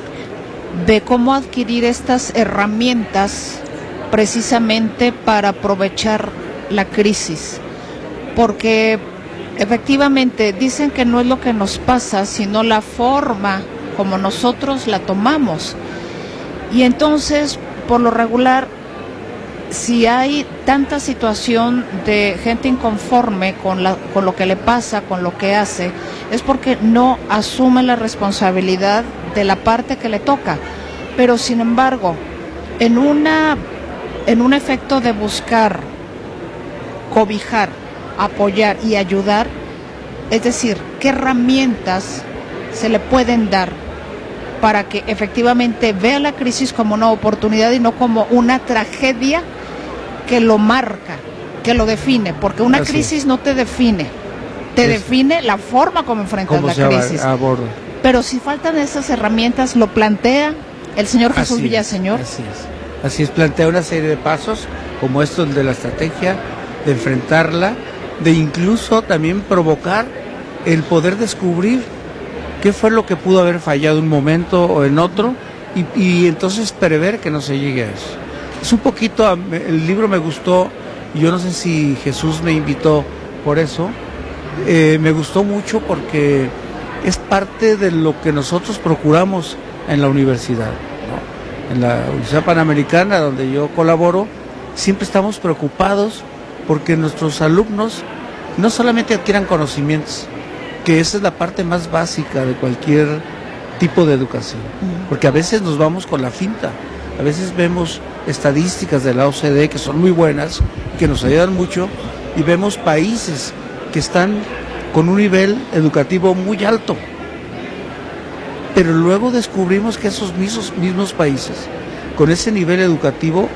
de cómo adquirir estas herramientas precisamente para aprovechar la crisis? Porque efectivamente dicen que no es lo que nos pasa, sino la forma como nosotros la tomamos. Y entonces, por lo regular, si hay tanta situación de gente inconforme con, la, con lo que le pasa, con lo que hace, es porque no asume la responsabilidad de la parte que le toca. Pero sin embargo, en una, en un efecto de buscar, cobijar, apoyar y ayudar, es decir, ¿qué herramientas se le pueden dar para que efectivamente vea la crisis como una oportunidad y no como una tragedia que lo marca, que lo define? Porque una Así crisis es. no te define, te es. define la forma como enfrentas la crisis. Aborda. Pero si faltan esas herramientas, lo plantea el señor Jesús así Villaseñor. Así es, así es, plantea una serie de pasos, como esto de la estrategia, de enfrentarla, de incluso también provocar el poder descubrir qué fue lo que pudo haber fallado en un momento o en otro, y, y entonces prever que no se llegue a eso. Es un poquito, el libro me gustó, yo no sé si Jesús me invitó por eso, eh, me gustó mucho porque es parte de lo que nosotros procuramos en la universidad, ¿no? En la Universidad Panamericana, donde yo colaboro, siempre estamos preocupados porque nuestros alumnos no solamente adquieran conocimientos, que esa es la parte más básica de cualquier tipo de educación, porque a veces nos vamos con la finta, a veces vemos estadísticas de la O C D que son muy buenas, que nos ayudan mucho, y vemos países que están con un nivel educativo muy alto, pero luego descubrimos que esos mismos, mismos países con ese nivel educativo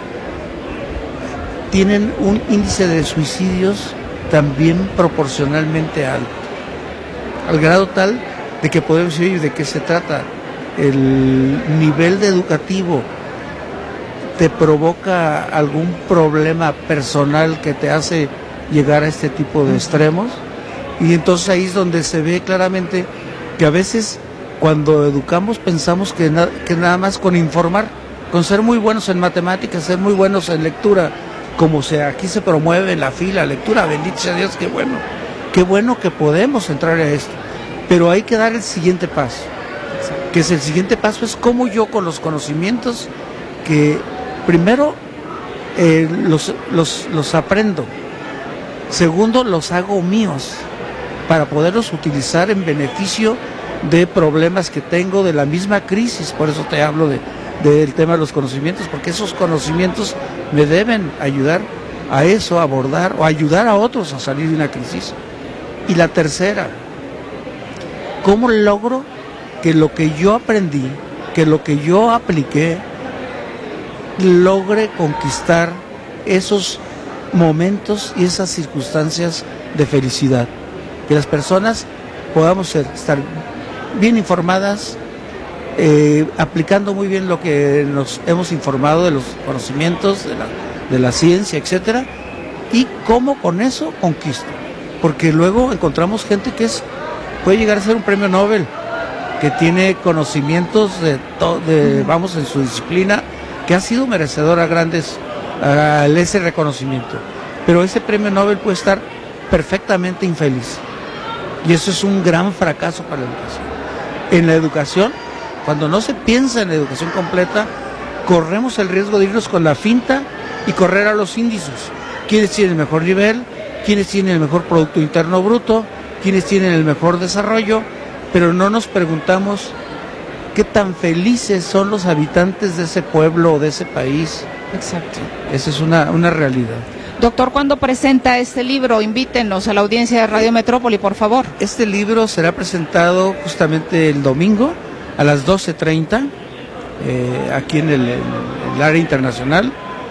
tienen un índice de suicidios también proporcionalmente alto, al grado tal de que podemos decir de qué se trata. El nivel de educativo te provoca algún problema personal que te hace llegar a este tipo de extremos, y entonces ahí es donde se ve claramente que a veces cuando educamos pensamos que, na- que nada más con informar, con ser muy buenos en matemáticas, ser muy buenos en lectura, como se aquí se promueve en la fila, lectura, bendito sea Dios, qué bueno, qué bueno que podemos entrar a esto, pero hay que dar el siguiente paso, que es el siguiente paso es cómo yo con los conocimientos que primero eh, los, los, los aprendo, segundo los hago míos, para poderlos utilizar en beneficio de problemas que tengo, de la misma crisis. Por eso te hablo de del tema de los conocimientos, porque esos conocimientos me deben ayudar a eso, a abordar o ayudar a otros a salir de una crisis. Y la tercera, ¿cómo logro que lo que yo aprendí, que lo que yo apliqué, logre conquistar esos momentos y esas circunstancias de felicidad? Que las personas podamos ser, estar bien informadas, Eh, aplicando muy bien lo que nos hemos informado de los conocimientos, de la, de la ciencia, etcétera, y cómo con eso conquisto. Porque luego encontramos gente que es puede llegar a ser un premio Nobel, que tiene conocimientos de, to, de vamos, en su disciplina, que ha sido merecedor a grandes, a ese reconocimiento. pero ese premio Nobel puede estar perfectamente infeliz. Y eso es un gran fracaso para la educación. En la educación, cuando no se piensa en la educación completa, corremos el riesgo de irnos con la finta y correr a los índices. ¿Quiénes tienen el mejor nivel? ¿Quiénes tienen el mejor Producto Interno Bruto? ¿Quiénes tienen el mejor desarrollo? Pero no nos preguntamos qué tan felices son los habitantes de ese pueblo o de ese país. Exacto. Esa es una, una realidad. Doctor, ¿cuándo presenta este libro? Invítenos a la audiencia de Radio Metrópoli, por favor. Este libro será presentado justamente el domingo a las doce treinta, eh, aquí en el, en el área internacional.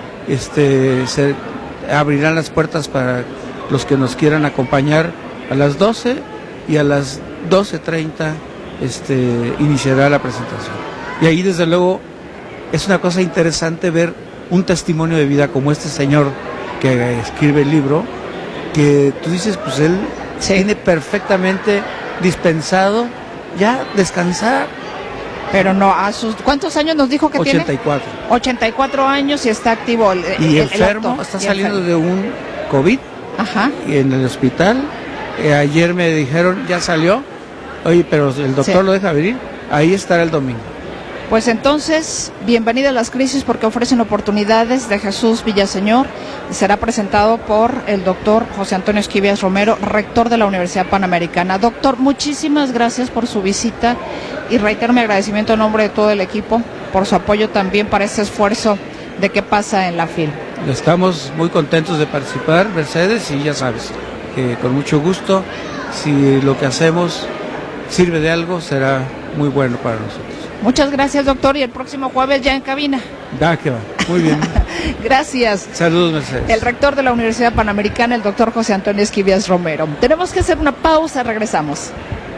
Este, se abrirán las puertas para los que nos quieran acompañar a las doce, y a las doce treinta este, iniciará la presentación. Y ahí, desde luego, es una cosa interesante ver un testimonio de vida como este señor que escribe el libro, que tú dices, pues él sí. tiene perfectamente dispensado ya descansar. Pero no, a sus ¿cuántos años nos dijo que ochenta y cuatro. tiene? ochenta y cuatro años y está activo. El, y el, enfermo, el está y saliendo enfermo. de un COVID. Ajá. En el hospital. Eh, ayer me dijeron, ya salió. Oye, pero el doctor sí. lo deja venir. Ahí estará el domingo. Pues entonces, bienvenida a las crisis, porque ofrecen oportunidades, de Jesús Villaseñor. Será presentado por el doctor José Antonio Esquivias Romero, rector de la Universidad Panamericana. Doctor, muchísimas gracias por su visita y reitero mi agradecimiento en nombre de todo el equipo por su apoyo también para este esfuerzo de qué pasa en la F I L. Estamos muy contentos de participar, Mercedes, y ya sabes que con mucho gusto, si lo que hacemos sirve de algo, será muy bueno para nosotros. Muchas gracias, doctor, y el próximo jueves ya en cabina. Da que va, muy bien. Gracias. Saludos, Mercedes. El rector de la Universidad Panamericana, el doctor José Antonio Esquivias Romero. Tenemos que hacer una pausa, regresamos.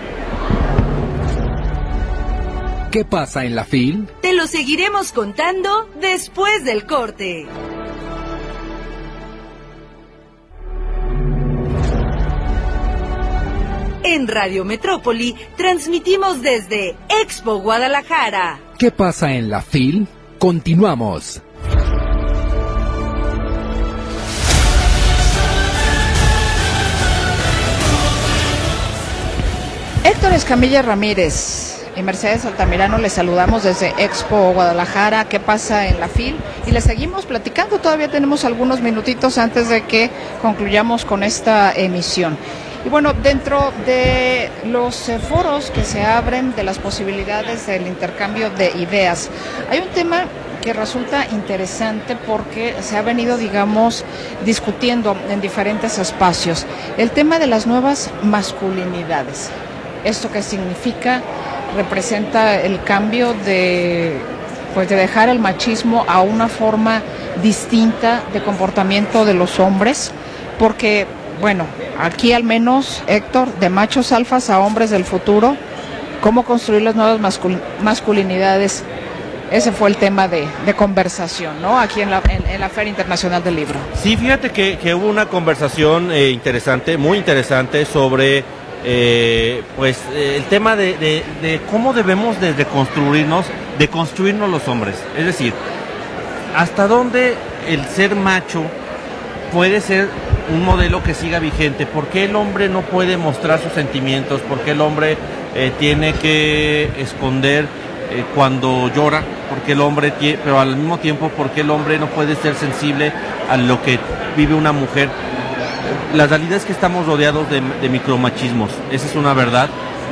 ¿Qué pasa en la F I L? Te lo seguiremos contando después del corte. En Radio Metrópoli transmitimos desde Expo Guadalajara. ¿Qué pasa en la F I L? Continuamos. Héctor Escamilla Ramírez y Mercedes Altamirano, les saludamos desde Expo Guadalajara. ¿Qué pasa en la F I L? Y les seguimos platicando, todavía tenemos algunos minutitos antes de que concluyamos con esta emisión. Y bueno, dentro de los eh, foros que se abren de las posibilidades del intercambio de ideas, hay un tema que resulta interesante porque se ha venido, digamos, discutiendo en diferentes espacios. El tema de las nuevas masculinidades. ¿Esto qué significa? Representa el cambio de, pues, de dejar el machismo a una forma distinta de comportamiento de los hombres, porque bueno, aquí al menos, Héctor, de machos alfas a hombres del futuro, ¿cómo construir las nuevas mascul- masculinidades? Ese fue el tema de, de conversación, ¿no? Aquí en la, en, en la Feria Internacional del Libro. Sí, fíjate que, que hubo una conversación eh, interesante, muy interesante, sobre eh, pues eh, el tema de, de, de cómo debemos de, de construirnos, de construirnos los hombres. Es decir, hasta dónde el ser macho puede ser un modelo que siga vigente. ¿Por qué el hombre no puede mostrar sus sentimientos? ¿Por qué el hombre eh, tiene que esconder eh, cuando llora? ¿Por qué el hombre tiene, pero al mismo tiempo, por qué el hombre no puede ser sensible a lo que vive una mujer? La realidad es que estamos rodeados de, de micromachismos, esa es una verdad,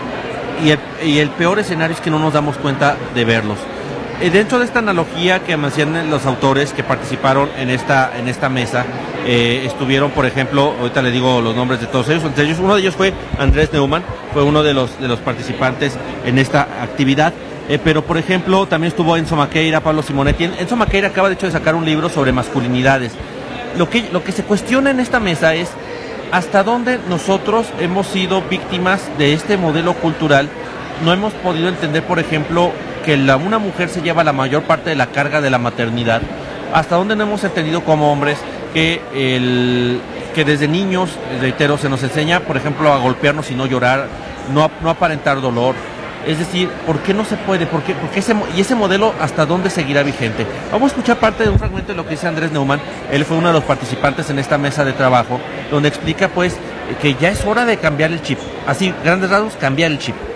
y el, y el peor escenario es que no nos damos cuenta de verlos. Eh, dentro de esta analogía que mencionan los autores que participaron en esta, en esta mesa, eh, estuvieron, por ejemplo, ahorita le digo los nombres de todos ellos, entre ellos, uno de ellos fue Andrés Neumann, fue uno de los, de los participantes en esta actividad, eh, pero por ejemplo también estuvo Enzo Maqueira, Pablo Simonetti. Enzo Maqueira acaba de hecho de sacar un libro sobre masculinidades. Lo que, lo que se cuestiona en esta mesa es hasta dónde nosotros hemos sido víctimas de este modelo cultural. No hemos podido entender, por ejemplo, que la, una mujer se lleva la mayor parte de la carga de la maternidad. Hasta dónde no hemos entendido como hombres que, el, que desde niños, reitero, se nos enseña, por ejemplo, a golpearnos y no llorar, no, no aparentar dolor. Es decir, ¿por qué no se puede? ¿Por qué, por qué ese, y ese modelo hasta dónde seguirá vigente? Vamos a escuchar parte de un fragmento de lo que dice Andrés Neumann. Él fue uno de los participantes en esta mesa de trabajo, donde explica pues que ya es hora de cambiar el chip. Así, grandes rasgos, cambiar el chip.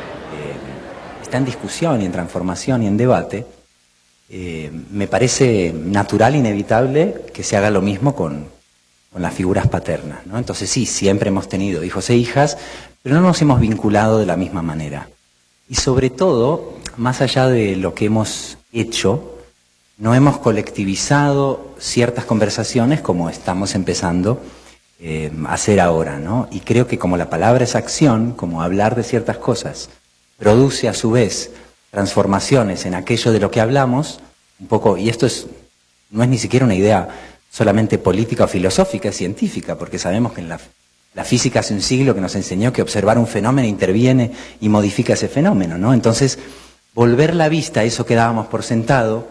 Eh, está en discusión y en transformación y en debate. Eh, me parece natural, inevitable, que se haga lo mismo con, con las figuras paternas, ¿no? Entonces sí, siempre hemos tenido hijos e hijas, pero no nos hemos vinculado de la misma manera. Y sobre todo, más allá de lo que hemos hecho, no hemos colectivizado ciertas conversaciones como estamos empezando eh, a hacer ahora, ¿no? Y creo que como la palabra es acción, como hablar de ciertas cosas, produce a su vez transformaciones en aquello de lo que hablamos, un poco, y esto es, no es ni siquiera una idea solamente política o filosófica, es científica, porque sabemos que en la, la física hace un siglo que nos enseñó que observar un fenómeno interviene y modifica ese fenómeno, ¿no? Entonces, volver la vista a eso que dábamos por sentado,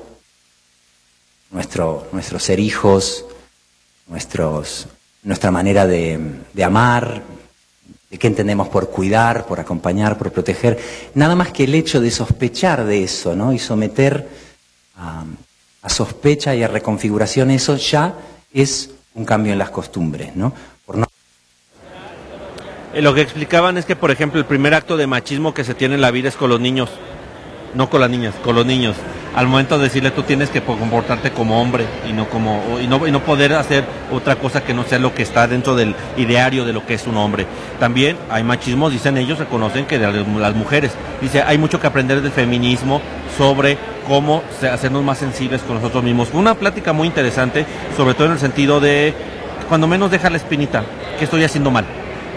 nuestro, nuestro ser hijos, nuestros, nuestra manera de, de amar, de qué entendemos por cuidar, por acompañar, por proteger, nada más que el hecho de sospechar de eso, ¿no? Y someter a, a sospecha y a reconfiguración eso ya es un cambio en las costumbres, ¿no? Por no... Lo que explicaban es que, por ejemplo, el primer acto de machismo que se tiene en la vida es con los niños, no con las niñas, con los niños. Al momento de decirle tú tienes que comportarte como hombre y no como y no, y no poder hacer otra cosa que no sea lo que está dentro del ideario de lo que es un hombre. También hay machismo, dicen ellos, reconocen que de las mujeres. Dice, hay mucho que aprender del feminismo sobre cómo hacernos más sensibles con nosotros mismos. Fue una plática muy interesante, sobre todo en el sentido de, cuando menos deja la espinita, ¿qué estoy haciendo mal?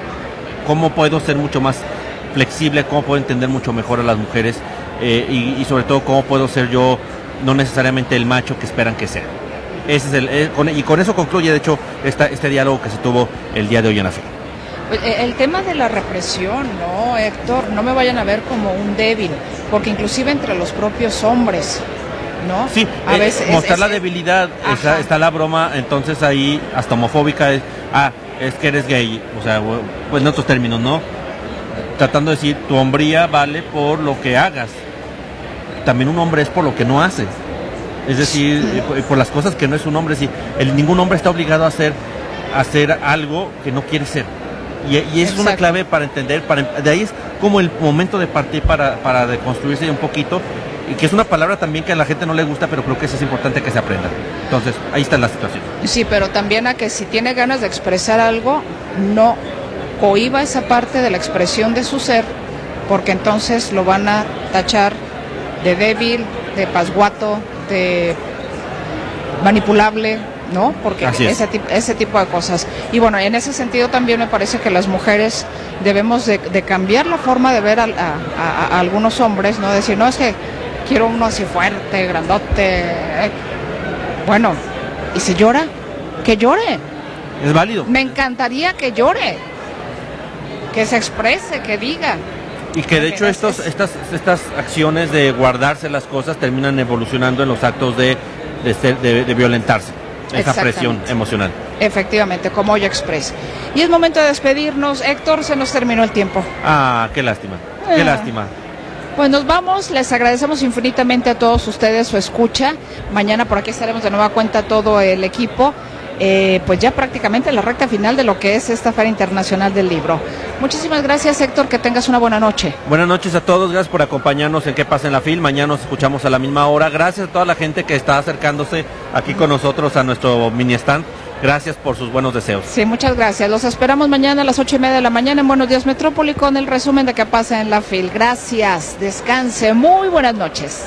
¿Cómo puedo ser mucho más flexible? ¿Cómo puedo entender mucho mejor a las mujeres? Eh, y, y sobre todo cómo puedo ser yo no necesariamente el macho que esperan que sea. Ese es el, eh, con, y con eso concluye de hecho esta, este diálogo que se tuvo el día de hoy en la FIL. El tema de la represión, ¿no, Héctor? No me vayan a ver como un débil, porque inclusive entre los propios hombres, ¿no? Sí, a eh, veces mostrar es, la es, debilidad, está, está la broma, entonces ahí hasta homofóbica es, ah, es que eres gay, o sea, pues en otros términos, ¿no? Tratando de decir, tu hombría vale por lo que hagas. También un hombre es por lo que no hace. Es decir, sí. por las cosas que no es un hombre. Sí, el, ningún hombre está obligado a hacer, a hacer algo que no quiere ser. Y, y es una clave para entender, para, de ahí es como el momento de partir para, para deconstruirse un poquito, y que es una palabra también que a la gente no le gusta, pero creo que eso es importante que se aprenda. Entonces, ahí está la situación. Sí, pero también a que si tiene ganas de expresar algo, no cohíba esa parte de la expresión de su ser, porque entonces lo van a tachar de débil, de pasguato, de manipulable, ¿no? Porque ese, ese tipo de cosas. Y bueno, en ese sentido también me parece que las mujeres debemos de, de cambiar la forma de ver a, a, a, a algunos hombres, ¿no? Decir, no, es que quiero uno así fuerte, grandote. Eh. Bueno, ¿y si llora? Que llore. Es válido. Me encantaría que llore, que se exprese, que diga. Y que de hecho estos, estas, estas acciones de guardarse las cosas terminan evolucionando en los actos de, de, ser, de, de violentarse, esa presión emocional. Efectivamente, como Olla Express. Y es momento de despedirnos. Héctor, se nos terminó el tiempo. Ah, qué lástima, ah. qué lástima. Pues nos vamos, les agradecemos infinitamente a todos ustedes su escucha. Mañana por aquí estaremos de nueva cuenta todo el equipo. Eh, pues ya prácticamente la recta final de lo que es esta Feria Internacional del Libro. Muchísimas gracias, Héctor, que tengas una buena noche. Buenas noches a todos, gracias por acompañarnos en ¿Qué pasa en la FIL? Mañana nos escuchamos a la misma hora. Gracias a toda la gente que está acercándose aquí con nosotros a nuestro mini stand. Gracias por sus buenos deseos. Sí, muchas gracias. Los esperamos mañana a las ocho y media de la mañana en Buenos Días Metrópoli con el resumen de ¿Qué pasa en la FIL? Gracias, descanse, muy buenas noches.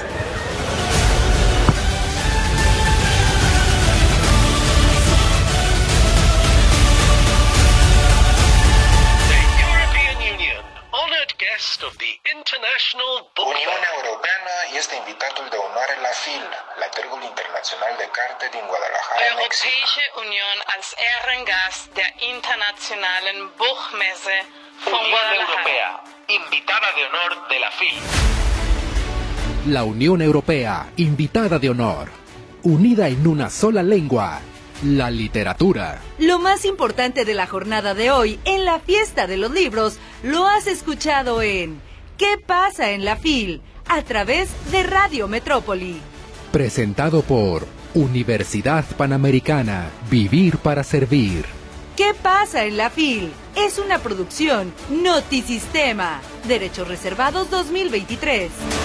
Of the International Book Unión Europea y este invitatul de onoare la FIL, la Târgul Internațional de Carte din Guadalajara, Mexico. Europäische Union als Ehrengast der Internationalen Buchmesse von Unión Europea, invitada de honor de la FIL. La Unión Europea, invitada de honor, unida en una sola lengua. La literatura. Lo más importante de la jornada de hoy en la fiesta de los libros lo has escuchado en ¿Qué pasa en la FIL? A través de Radio Metrópoli. Presentado por Universidad Panamericana. Vivir para servir. ¿Qué pasa en la FIL? Es una producción Notisistema. Derechos reservados dos mil veintitrés.